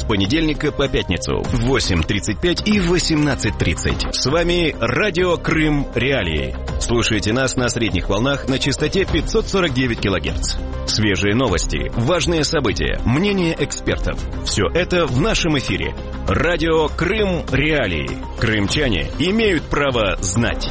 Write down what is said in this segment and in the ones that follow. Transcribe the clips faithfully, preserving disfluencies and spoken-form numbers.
понедельника по пятницу в восемь тридцать пять и восемнадцать тридцать. С вами Радио Крым Реалии. Слушайте нас на средних волнах на частоте пятьсот сорок девять килогерц. Свежие новости, важные события, мнения экспертов. Все это в нашем эфире. Радио Крым Реалии. Крымчане имеют право знать.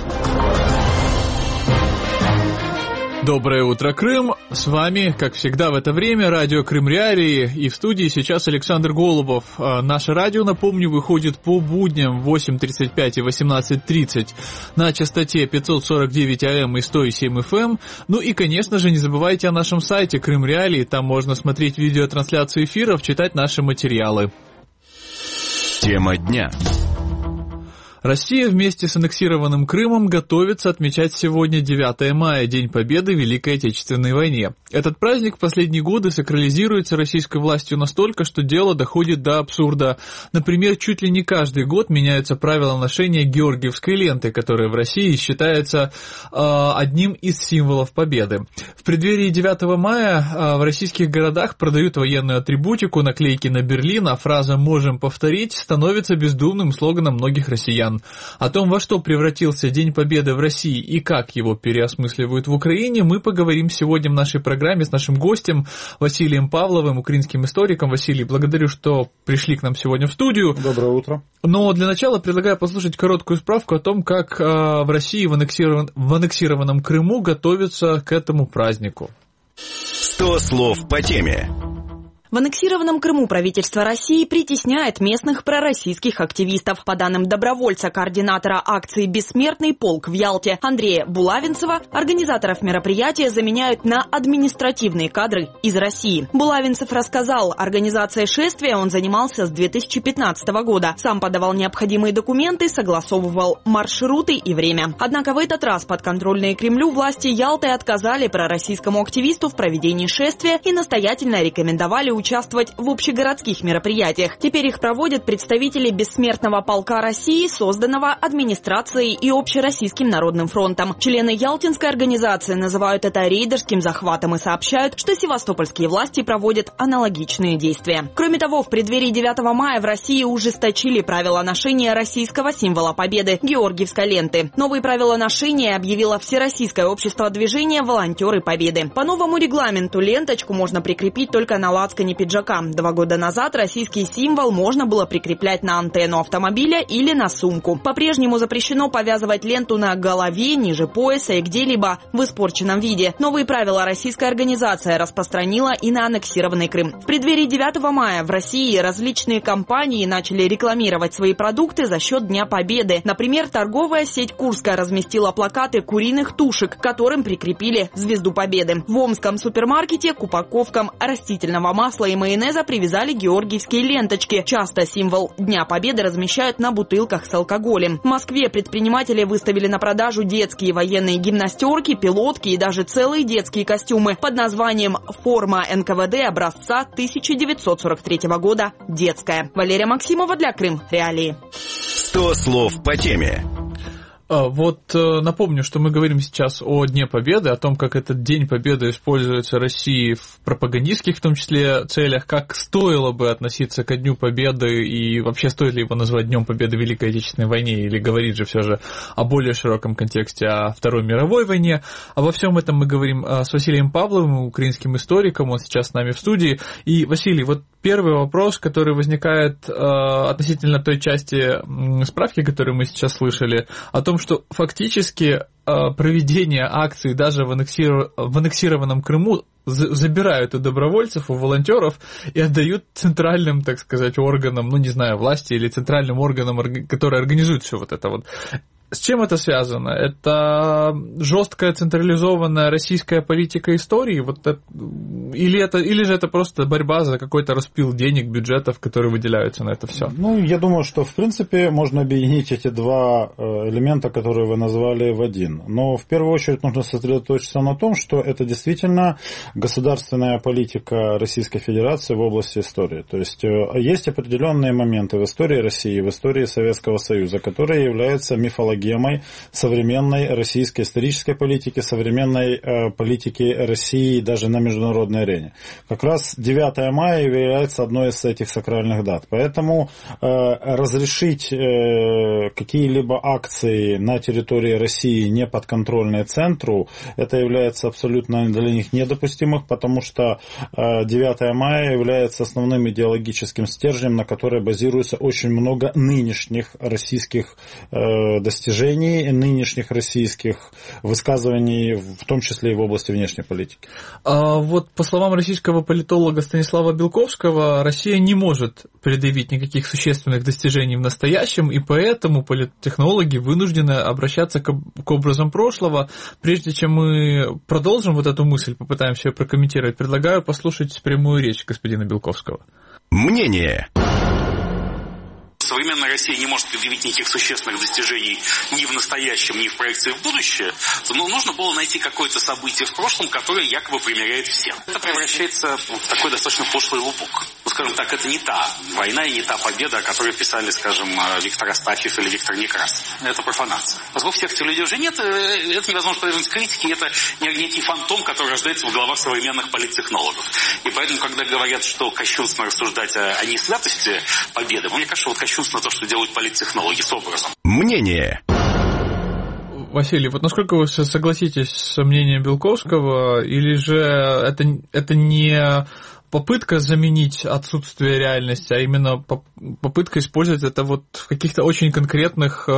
Доброе утро, Крым! С вами, как всегда в это время, радио Крым Реалии, и в студии сейчас Александр Голубов. Наше радио, напомню, выходит по будням в восемь тридцать пять и восемнадцать тридцать на частоте пятьсот сорок девять АМ и сто семь эф эм. Ну и, конечно же, не забывайте о нашем сайте Крым Реалии, там можно смотреть видеотрансляцию эфиров, читать наши материалы. Тема дня. Россия вместе с аннексированным Крымом готовится отмечать сегодня девятое мая, День Победы в Великой Отечественной войне. Этот праздник в последние годы сакрализируется российской властью настолько, что дело доходит до абсурда. Например, чуть ли не каждый год меняются правила ношения георгиевской ленты, которая в России считается э, одним из символов победы. В преддверии девятого мая э, в российских городах продают военную атрибутику, наклейки на Берлин, а фраза «можем повторить» становится бездумным слоганом многих россиян. О том, во что превратился День Победы в России и как его переосмысливают в Украине, мы поговорим сегодня в нашей программе с нашим гостем Василием Павловым, украинским историком. Василий, благодарю, что пришли к нам сегодня в студию. Доброе утро. Но для начала предлагаю послушать короткую справку о том, как в России в, аннексирован... в аннексированном Крыму готовятся к этому празднику. Сто слов по теме. В аннексированном Крыму правительство России притесняет местных пророссийских активистов. По данным добровольца-координатора акции «Бессмертный полк» в Ялте Андрея Булавинцева, организаторов мероприятия заменяют на административные кадры из России. Булавинцев рассказал, организацией шествия он занимался с две тысячи пятнадцатого года. Сам подавал необходимые документы, согласовывал маршруты и время. Однако в этот раз подконтрольные Кремлю власти Ялты отказали пророссийскому активисту в проведении шествия и настоятельно рекомендовали участвовать в общегородских мероприятиях. Теперь их проводят представители Бессмертного полка России, созданного администрацией и Общероссийским народным фронтом. Члены Ялтинской организации называют это рейдерским захватом и сообщают, что севастопольские власти проводят аналогичные действия. Кроме того, в преддверии девятого мая в России ужесточили правила ношения российского символа победы – георгиевской ленты. Новые правила ношения объявило Всероссийское общество движения «Волонтеры Победы». По новому регламенту ленточку можно прикрепить только на лацкане пиджака. Два года назад российский символ можно было прикреплять на антенну автомобиля или на сумку. По-прежнему запрещено повязывать ленту на голове, ниже пояса и где-либо в испорченном виде. Новые правила российская организация распространила и на аннексированный Крым. В преддверии девятого мая в России различные компании начали рекламировать свои продукты за счет Дня Победы. Например, торговая сеть Курская разместила плакаты куриных тушек, к которым прикрепили звезду Победы. В омском супермаркете к упаковкам растительного масла и майонеза привязали георгиевские ленточки. Часто символ Дня Победы размещают на бутылках с алкоголем. В Москве предприниматели выставили на продажу детские военные гимнастерки, пилотки и даже целые детские костюмы под названием «Форма эн ка вэ дэ образца тысяча девятьсот сорок третьего года. Детская». Валерия Максимова для Крым Реалии. Сто слов по теме. Вот напомню, что мы говорим сейчас о Дне Победы, о том, как этот День Победы используется Россией в пропагандистских, в том числе, целях, как стоило бы относиться к Дню Победы и вообще стоит ли его назвать Днем Победы в Великой Отечественной войне или говорить же все же о более широком контексте, о Второй мировой войне. Обо всем этом мы говорим с Василием Павловым, украинским историком, он сейчас с нами в студии. И, Василий, вот первый вопрос, который возникает относительно той части справки, которую мы сейчас слышали, о том, что фактически проведение акций даже в, аннексиров... в аннексированном Крыму забирают у добровольцев, у волонтеров и отдают центральным, так сказать, органам, ну не знаю, власти или центральным органам, которые организуют все вот это вот. С чем это связано? Это жесткая централизованная российская политика истории? Вот это, или, это, или же это просто борьба за какой-то распил денег, бюджетов, которые выделяются на это все? Ну, я думаю, что в принципе можно объединить эти два элемента, которые вы назвали, в один. Но в первую очередь нужно сосредоточиться на том, что это действительно государственная политика Российской Федерации в области истории. То есть есть определенные моменты в истории России, в истории Советского Союза, которые являются мифологическими стратегемой современной российской исторической политики, современной э, политики России даже на международной арене. Как раз девятое мая является одной из этих сакральных дат. Поэтому э, разрешить э, какие-либо акции на территории России не подконтрольные центру, это является абсолютно для них недопустимым, потому что э, девятое мая является основным идеологическим стержнем, на которой базируется очень много нынешних российских э, достижений, нынешних российских высказываний, в том числе и в области внешней политики. А вот по словам российского политолога Станислава Белковского, Россия не может предъявить никаких существенных достижений в настоящем, и поэтому политтехнологи вынуждены обращаться к, к образам прошлого. Прежде чем мы продолжим вот эту мысль, попытаемся ее прокомментировать, предлагаю послушать прямую речь господина Белковского. Мнение. Современная Россия не может предъявить никаких существенных достижений ни в настоящем, ни в проекции в будущее, но нужно было найти какое-то событие в прошлом, которое якобы примеряет всем. Это превращается в такой достаточно пошлый лупок. Ну, скажем так, это не та война и не та победа, о которой писали, скажем, Виктор Астафьев или Виктор Некрасов. Это профанация. Поскольку всех этих людей уже нет, это невозможно подвергнуть критике, это некий фантом, который рождается в головах современных политтехнологов. И поэтому, когда говорят, что кощунственно рассуждать о, о несвятости победы, мне кажется, вот кощунственно на то, что делают политтехнологи с образом. Мнение. Василий, вот насколько вы согласитесь с мнением Белковского, или же это, это не попытка заменить отсутствие реальности, а именно попытка использовать это вот в каких-то очень конкретных э,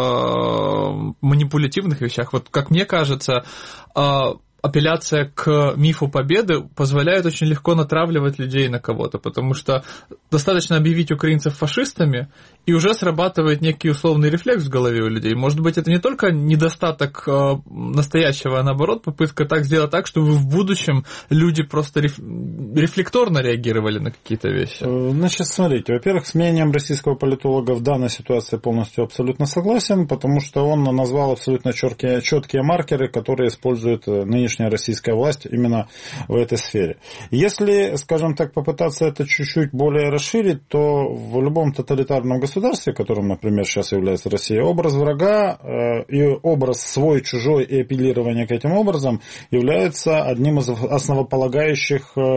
манипулятивных вещах? Вот как мне кажется, э, апелляция к мифу победы позволяет очень легко натравливать людей на кого-то, потому что достаточно объявить украинцев фашистами, и уже срабатывает некий условный рефлекс в голове у людей. Может быть, это не только недостаток настоящего, а наоборот, попытка так сделать так, чтобы в будущем люди просто реф... рефлекторно реагировали на какие-то вещи. Значит, смотрите, во-первых, с мнением российского политолога в данной ситуации полностью абсолютно согласен, потому что он назвал абсолютно четкие, четкие маркеры, которые использует нынешняя российская власть именно в этой сфере. Если, скажем так, попытаться это чуть-чуть более расширить, то в любом тоталитарном государстве, которым, например, сейчас является Россия, образ врага э, и образ свой, чужой и апеллирование к этим образам является одним из основополагающих э,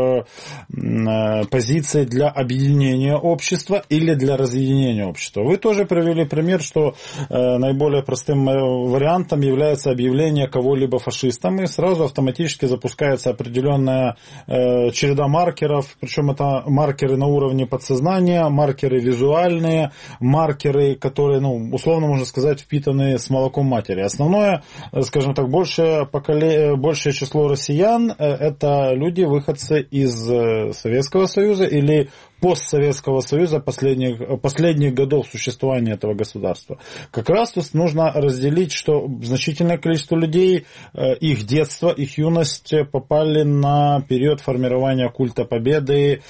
э, позиций для объединения общества или для разъединения общества. Вы тоже привели пример, что э, наиболее простым вариантом является объявление кого-либо фашистом, и сразу автоматически запускается определенная э, череда маркеров, причем это маркеры на уровне подсознания, маркеры визуальные, маркеры, которые, ну, условно можно сказать, впитанные с молоком матери. Основное, скажем так, большее, поколе... большее число россиян – это люди, выходцы из Советского Союза или постсоветского Союза последних, последних годов существования этого государства. Как раз тут нужно разделить, что значительное количество людей, их детство, их юность попали на период формирования культа победы,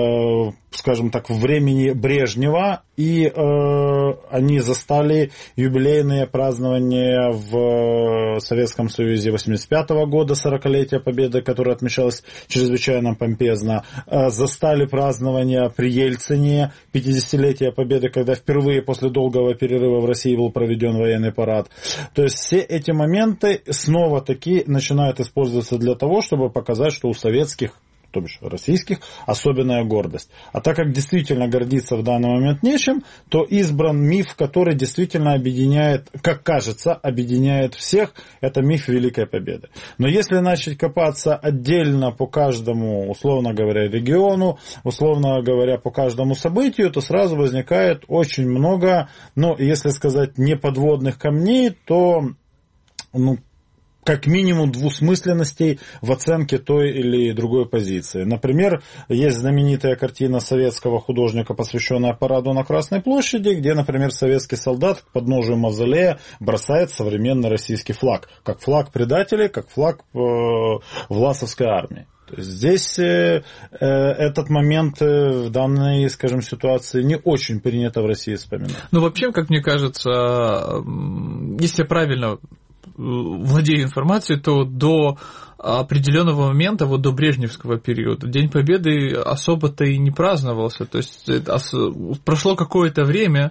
скажем так, в времени Брежнева, и э, они застали юбилейные празднования в Советском Союзе восемьдесят пятого года, сорокалетие победы, которое отмечалось чрезвычайно помпезно, э, застали празднования при Ельцине, пятидесятилетие победы, когда впервые после долгого перерыва в России был проведен военный парад. То есть все эти моменты снова-таки начинают использоваться для того, чтобы показать, что у советских, то бишь российских, особенная гордость. А так как действительно гордиться в данный момент нечем, то избран миф, который действительно объединяет, как кажется, объединяет всех, это миф Великой Победы. Но если начать копаться отдельно по каждому, условно говоря, региону, условно говоря, по каждому событию, то сразу возникает очень много, ну, если сказать, не подводных камней, то, ну, как минимум двусмысленностей в оценке той или другой позиции. Например, есть знаменитая картина советского художника, посвященная параду на Красной площади, где, например, советский солдат к подножию мавзолея бросает современный российский флаг. Как флаг предателей, как флаг э, власовской армии. То есть здесь э, э, этот момент э, в данной, скажем, ситуации не очень принято в России вспоминать. Ну, вообще, как мне кажется, если я правильно владею информацией, то до определенного момента, вот до Брежневского периода, День Победы особо-то и не праздновался. То есть прошло какое-то время,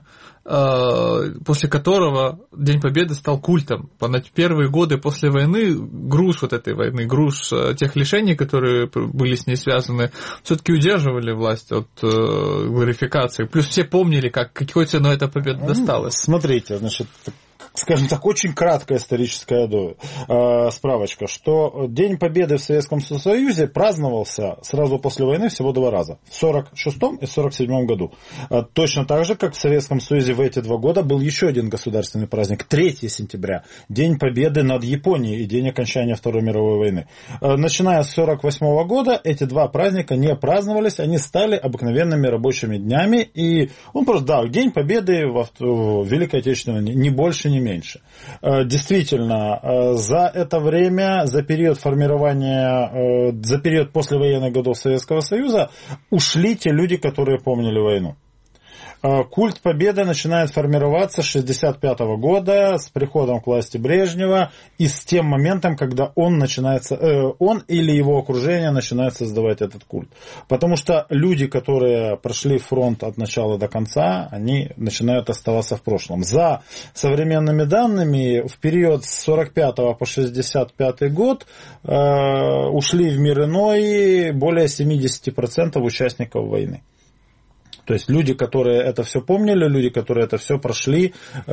после которого День Победы стал культом. Первые годы после войны груз вот этой войны, груз тех лишений, которые были с ней связаны, все-таки удерживали власть от глорификации. Плюс все помнили, как, какой ценой эта победа досталась. Смотрите, значит, скажем так, очень краткая историческая э, справочка, что День Победы в Советском Союзе праздновался сразу после войны всего два раза. В сорок шестом и сорок седьмом году. Э, точно так же, как в Советском Союзе в эти два года был еще один государственный праздник, третьего сентября, День Победы над Японией и День окончания Второй мировой войны. Э, начиная с сорок восьмого года эти два праздника не праздновались, они стали обыкновенными рабочими днями, и он просто, да, День Победы в, в Великой Отечественной, не больше, не меньше. Действительно, за это время, за период формирования, за период послевоенных годов Советского Союза ушли те люди, которые помнили войну. Культ Победы начинает формироваться с шестьдесят пятого года, с приходом к власти Брежнева и с тем моментом, когда он, начинается, э, он или его окружение начинает создавать этот культ. Потому что люди, которые прошли фронт от начала до конца, они начинают оставаться в прошлом. За современными данными, в период с сорок пятого по шестьдесят пятый год э, ушли в мир иной более семьдесят процентов участников войны. То есть люди, которые это все помнили, люди, которые это все прошли, э,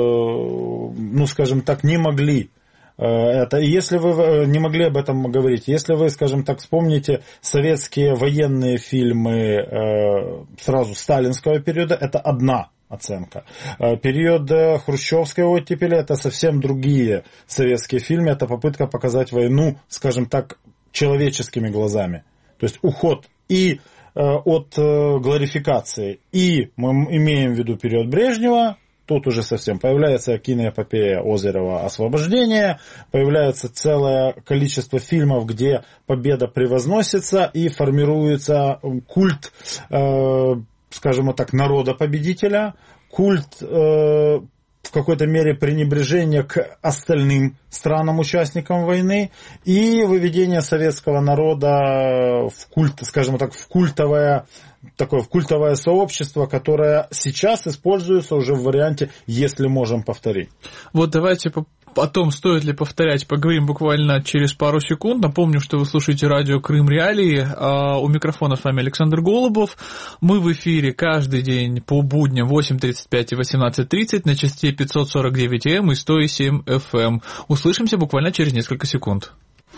ну, скажем так, не могли. Это, если вы не могли об этом говорить, если вы, скажем так, вспомните советские военные фильмы э, сразу сталинского периода, это одна оценка. Период хрущевской оттепели, это совсем другие советские фильмы, это попытка показать войну, скажем так, человеческими глазами. То есть уход и от глорификации. И мы имеем в виду период Брежнева, тут уже совсем появляется киноэпопея Озерова «Освобождение», появляется целое количество фильмов, где победа превозносится и формируется культ, э, скажем так, народа-победителя, культ э, в какой-то мере пренебрежение к остальным странам-участникам войны и выведение советского народа в культ, скажем так, в культовое, такое в культовое сообщество, которое сейчас используется уже в варианте «если можем повторить». Вот давайте о том, стоит ли повторять, поговорим буквально через пару секунд. Напомню, что вы слушаете радио Крым Реалии. У микрофона с вами Александр Голубов. Мы в эфире каждый день по будням в восемь тридцать пять и восемнадцать тридцать на частоте пятьсот сорок девять эй эм и сто семь эф эм. Услышимся буквально через несколько секунд.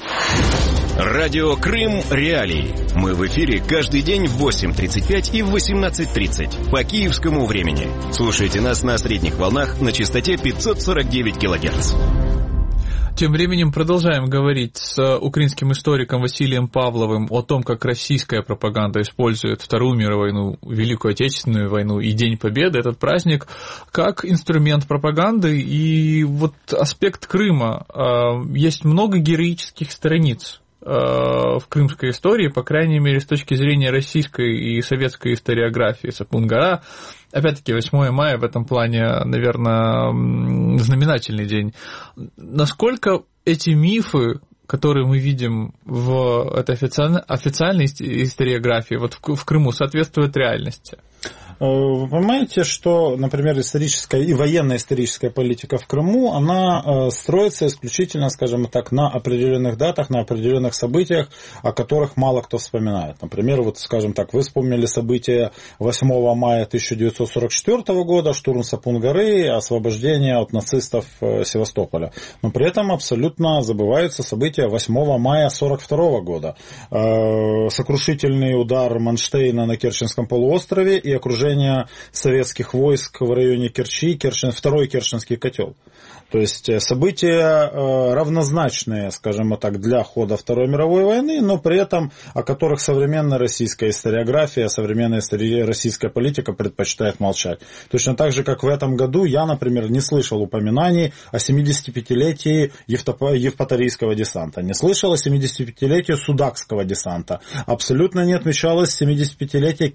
Радио Крым Реалии. Мы в эфире каждый день в восемь тридцать пять и в восемнадцать тридцать по киевскому времени. Слушайте нас на средних волнах на частоте пятьсот сорок девять килогерц. Тем временем продолжаем говорить с украинским историком Василием Павловым о том, как российская пропаганда использует Вторую мировую войну, Великую Отечественную войну и День Победы, этот праздник, как инструмент пропаганды. И вот аспект Крыма. Есть много героических страниц в крымской истории, по крайней мере, с точки зрения российской и советской историографии. Сапун-гора, опять-таки, восьмое мая в этом плане, наверное, знаменательный день. Насколько эти мифы, которые мы видим в этой официальной, официальной историографии, вот в Крыму, соответствуют реальности? Вы понимаете, что, например, историческая и военная историческая политика в Крыму, она строится исключительно, скажем так, на определенных датах, на определенных событиях, о которых мало кто вспоминает. Например, вот, скажем так, вы вспомнили события восьмого мая тысяча девятьсот сорок четвёртого года, штурм Сапун-горы, освобождение от нацистов Севастополя. Но при этом абсолютно забываются события восьмого мая сорок второго года. Сокрушительный удар Манштейна на Керченском полуострове и окружение советских войск в районе Керчи, Керчен, второй Керченский котел. То есть события равнозначные, скажем так, для хода Второй мировой войны, но при этом о которых современная российская историография, современная российская политика предпочитает молчать. Точно так же, как в этом году я, например, не слышал упоминаний о семидесятипятилетии Евпаторийского десанта, не слышал о семидесятипятилетии Судакского десанта, абсолютно не отмечалось семидесятипятилетие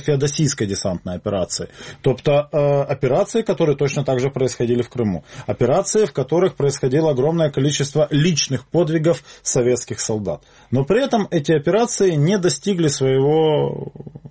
Керченско-феодосийской десантной операции. Тобто операции, которые точно так же происходили в Крыму. Операции, операции, в которых происходило огромное количество личных подвигов советских солдат. Но при этом эти операции не достигли своего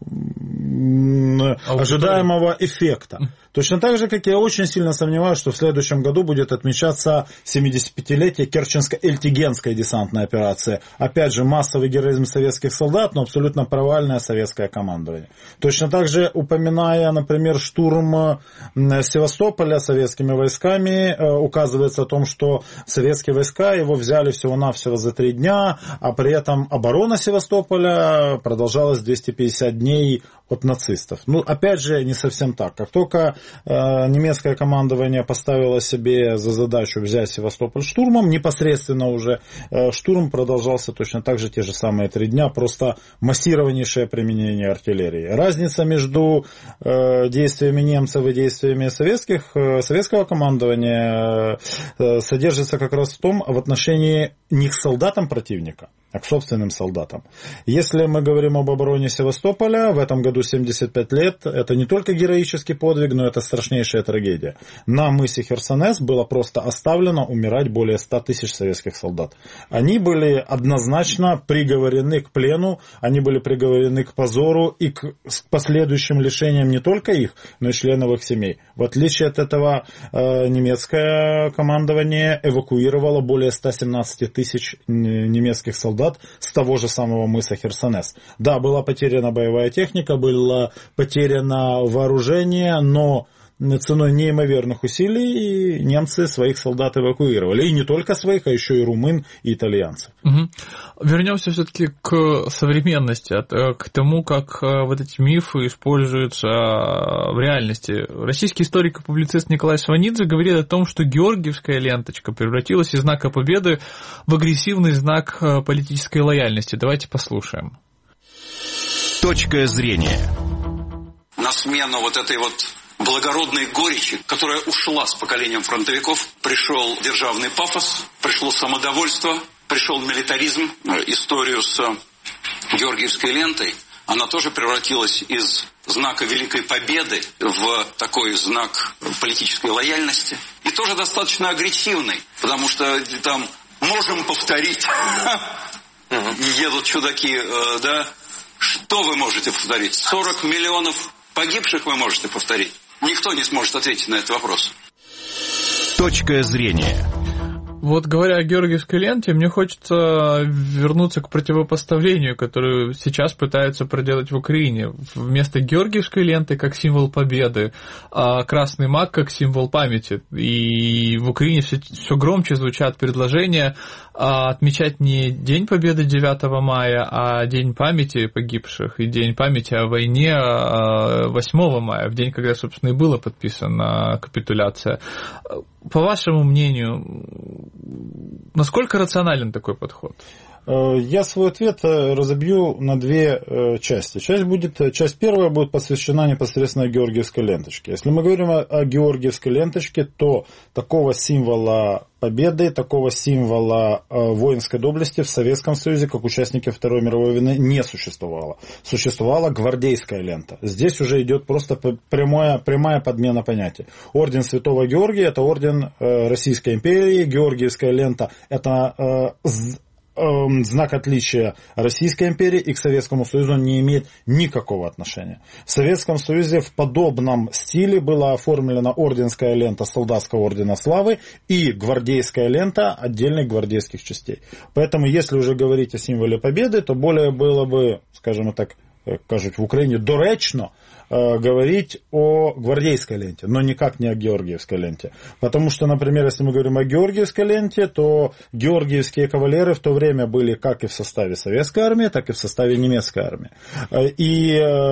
ожидаемого эффекта. Точно так же, как я очень сильно сомневаюсь, что в следующем году будет отмечаться семидесятипятилетие Керченско-Эльтигенской десантной операции. Опять же, массовый героизм советских солдат, но абсолютно провальное советское командование. Точно так же, упоминая, например, штурм Севастополя советскими войсками, указывается о том, что советские войска его взяли всего-навсего за три дня, а при этом оборона Севастополя продолжалась двести пятьдесят дней от нацистов. Ну, опять же, не совсем так. Как только э, немецкое командование поставило себе за задачу взять Севастополь штурмом, непосредственно уже э, штурм продолжался точно так же те же самые три дня, просто массированнейшее применение артиллерии. Разница между э, действиями немцев и действиями советских, э, советского командования э, содержится как раз в том, в отношении не к солдатам противника, а к собственным солдатам. Если мы говорим об обороне Севастополя, в этом году семьдесят пять лет, это не только героический подвиг, но это страшнейшая трагедия. На мысе Херсонес было просто оставлено умирать более ста тысяч советских солдат. Они были однозначно приговорены к плену, они были приговорены к позору и к последующим лишениям не только их, но и членов их семей. В отличие от этого, немецкое командование эвакуировало более ста семнадцати тысяч немецких солдат с того же самого мыса Херсонес. Да, была потеряна боевая техника, было потеряно вооружение, но ценой неимоверных усилий немцы своих солдат эвакуировали. И не только своих, а еще и румын, и итальянцев. Угу. Вернемся все-таки к современности, к тому, как вот эти мифы используются в реальности. Российский историк и публицист Николай Сванидзе говорит о том, что георгиевская ленточка превратилась из знака победы в агрессивный знак политической лояльности. Давайте послушаем. Точка зрения. На смену вот этой вот благородной горечи, которая ушла с поколением фронтовиков, пришел державный пафос, пришло самодовольство, пришел милитаризм. Историю с георгиевской лентой, она тоже превратилась из знака Великой Победы в такой знак политической лояльности. И тоже достаточно агрессивный, потому что там можем повторить. Едут чудаки, да. Что вы можете повторить? сорок миллионов погибших вы можете повторить? Никто не сможет ответить на этот вопрос. Точка зрения. Вот говоря о георгиевской ленте, мне хочется вернуться к противопоставлению, которое сейчас пытаются проделать в Украине. Вместо георгиевской ленты как символ победы, а красный маг как символ памяти. И в Украине все, все громче звучат предложения отмечать не День Победы девятого мая, а День памяти погибших и День памяти о войне восьмого мая, в день, когда, собственно, и была подписана капитуляция. По вашему мнению, насколько рационален такой подход? Я свой ответ разобью на две части. Часть, будет, часть первая будет посвящена непосредственно георгиевской ленточке. Если мы говорим о, о георгиевской ленточке, то такого символа победы, такого символа воинской доблести в Советском Союзе, как участники Второй мировой войны, не существовало. Существовала гвардейская лента. Здесь уже идет просто прямая, прямая подмена понятия. Орден Святого Георгия – это орден Российской империи, георгиевская лента – это знак отличия Российской империи и к Советскому Союзу не имеет никакого отношения. В Советском Союзе в подобном стиле была оформлена орденская лента Солдатского ордена славы и гвардейская лента отдельных гвардейских частей. Поэтому, если уже говорить о символе победы, то более было бы, скажем так, кажуть в Украине, доречно э, говорить о гвардейской ленте, но никак не о георгиевской ленте. Потому что, например, если мы говорим о георгиевской ленте, то георгиевские кавалеры в то время были как и в составе советской армии, так и в составе немецкой армии. И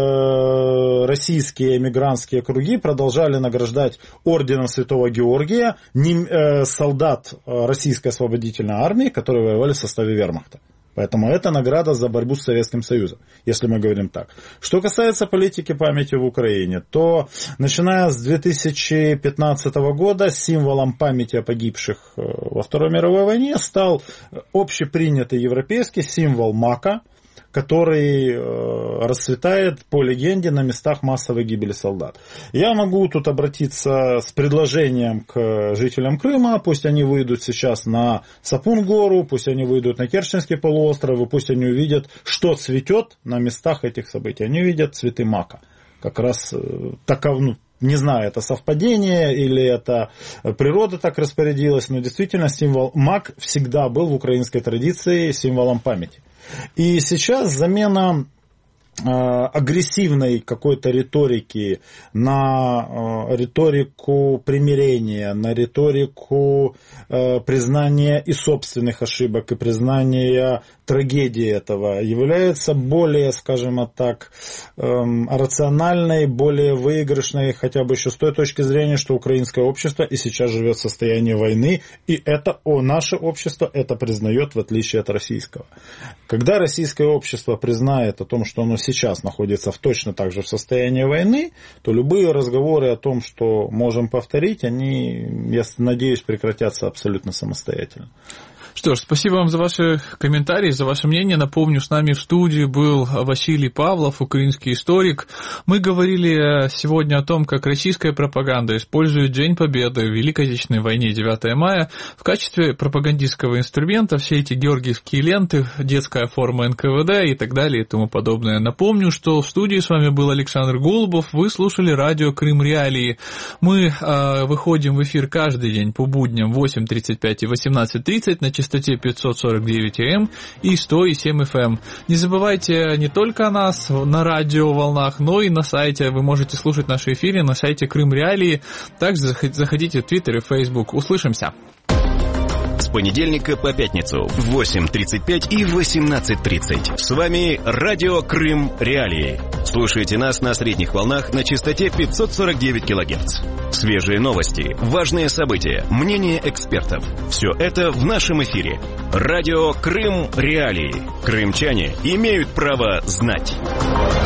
э, российские эмигрантские круги продолжали награждать орденом Святого Георгия не, э, солдат Российской освободительной армии, которые воевали в составе вермахта. Поэтому это награда за борьбу с Советским Союзом, если мы говорим так. Что касается политики памяти в Украине, то начиная с две тысячи пятнадцатого года символом памяти о погибших во Второй мировой войне стал общепринятый европейский символ мака, который расцветает по легенде на местах массовой гибели солдат. Я могу тут обратиться с предложением к жителям Крыма, пусть они выйдут сейчас на Сапун-гору, пусть они выйдут на Керченский полуостров, и пусть они увидят, что цветет на местах этих событий. Они увидят цветы мака. Как раз таков, ну, не знаю, это совпадение или это природа так распорядилась, но действительно символ мак всегда был в украинской традиции символом памяти. И сейчас замена агрессивной какой-то риторики на риторику примирения, на риторику признания и собственных ошибок, и признания трагедии этого, является более, скажем так, рациональной, более выигрышной, хотя бы еще с той точки зрения, что украинское общество и сейчас живет в состоянии войны, и это о, наше общество это признает, в отличие от российского. Когда российское общество признает о том, что оно сейчас находится в точно так же в состоянии войны, то любые разговоры о том, что можем повторить, они, я надеюсь, прекратятся абсолютно самостоятельно. Что ж, спасибо вам за ваши комментарии, за ваше мнение. Напомню, с нами в студии был Василий Павлов, украинский историк. Мы говорили сегодня о том, как российская пропаганда использует День Победы в Великой Отечественной войне девятого мая в качестве пропагандистского инструмента. Все эти георгиевские ленты, детская форма эн ка вэ дэ и так далее и тому подобное. Напомню, что в студии с вами был Александр Голубов. Вы слушали радио Крым Реалии. Мы э, выходим в эфир каждый день по будням в восемь тридцать пять и восемнадцать тридцать на частоте пятьсот сорок девять эй эм и сто и семь эф эм. Не забывайте не только о нас на радиоволнах, но и на сайте. Вы можете слушать наши эфиры на сайте Крым Реалии. Также заходите в Твиттер и Фейсбук. Услышимся. С понедельника по пятницу в восемь тридцать пять и восемнадцать тридцать. С вами радио Крым Реалии. Слушайте нас на средних волнах на частоте пятьсот сорок девять килогерц. Свежие новости, важные события, мнения экспертов. Все это в нашем эфире. Радио Крым Реалии. Крымчане имеют право знать.